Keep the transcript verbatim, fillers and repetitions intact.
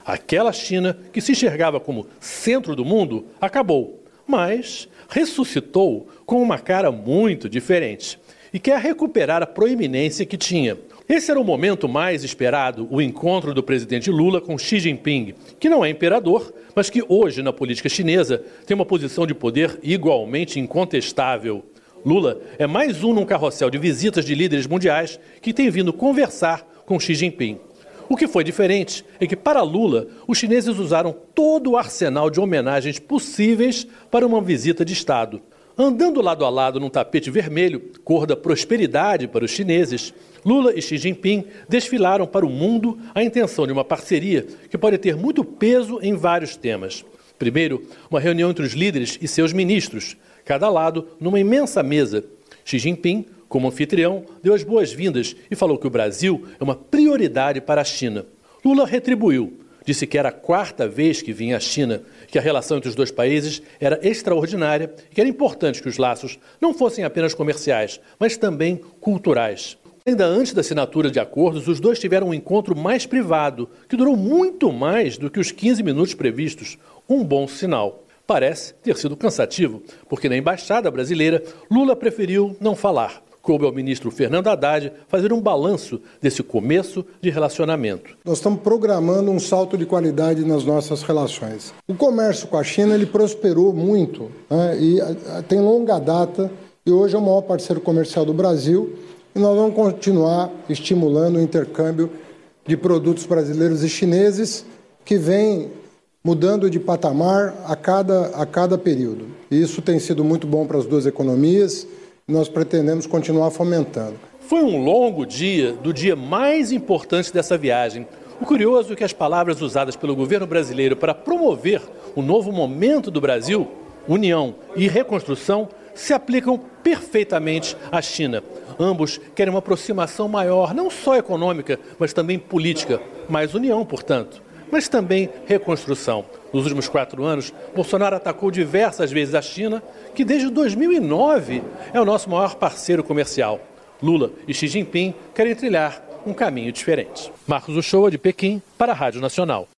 Aquela China que se enxergava como centro do mundo acabou, mas ressuscitou com uma cara muito diferente e quer recuperar a proeminência que tinha. Esse era o momento mais esperado, o encontro do presidente Lula com Xi Jinping, que não é imperador, mas que hoje na política chinesa tem uma posição de poder igualmente incontestável. Lula é mais um num carrossel de visitas de líderes mundiais que tem vindo conversar com Xi Jinping. O que foi diferente é que, para Lula, os chineses usaram todo o arsenal de homenagens possíveis para uma visita de Estado. Andando lado a lado num tapete vermelho, cor da prosperidade para os chineses, Lula e Xi Jinping desfilaram para o mundo a intenção de uma parceria que pode ter muito peso em vários temas. Primeiro, uma reunião entre os líderes e seus ministros, cada lado numa imensa mesa. Xi Jinping, como anfitrião, deu as boas-vindas e falou que o Brasil é uma prioridade para a China. Lula retribuiu, disse que era a quarta vez que vinha à China, que a relação entre os dois países era extraordinária e que era importante que os laços não fossem apenas comerciais, mas também culturais. Ainda antes da assinatura de acordos, os dois tiveram um encontro mais privado, que durou muito mais do que os quinze minutos previstos, um bom sinal. Parece ter sido cansativo, porque na embaixada brasileira, Lula preferiu não falar. Coube ao ministro Fernando Haddad fazer um balanço desse começo de relacionamento. Nós estamos programando um salto de qualidade nas nossas relações. O comércio com a China ele prosperou muito, né, e tem longa data e hoje é o maior parceiro comercial do Brasil e nós vamos continuar estimulando o intercâmbio de produtos brasileiros e chineses que vem mudando de patamar a cada, a cada período. E isso tem sido muito bom para as duas economias. Nós pretendemos continuar fomentando. Foi um longo dia, do dia mais importante dessa viagem. O curioso é que as palavras usadas pelo governo brasileiro para promover o novo momento do Brasil, união e reconstrução, se aplicam perfeitamente à China. Ambos querem uma aproximação maior, não só econômica, mas também política. Mais união, portanto, mas também reconstrução. Nos últimos quatro anos, Bolsonaro atacou diversas vezes a China, que desde dois mil e nove é o nosso maior parceiro comercial. Lula e Xi Jinping querem trilhar um caminho diferente. Marcos Uchoa, de Pequim, para a Rádio Nacional.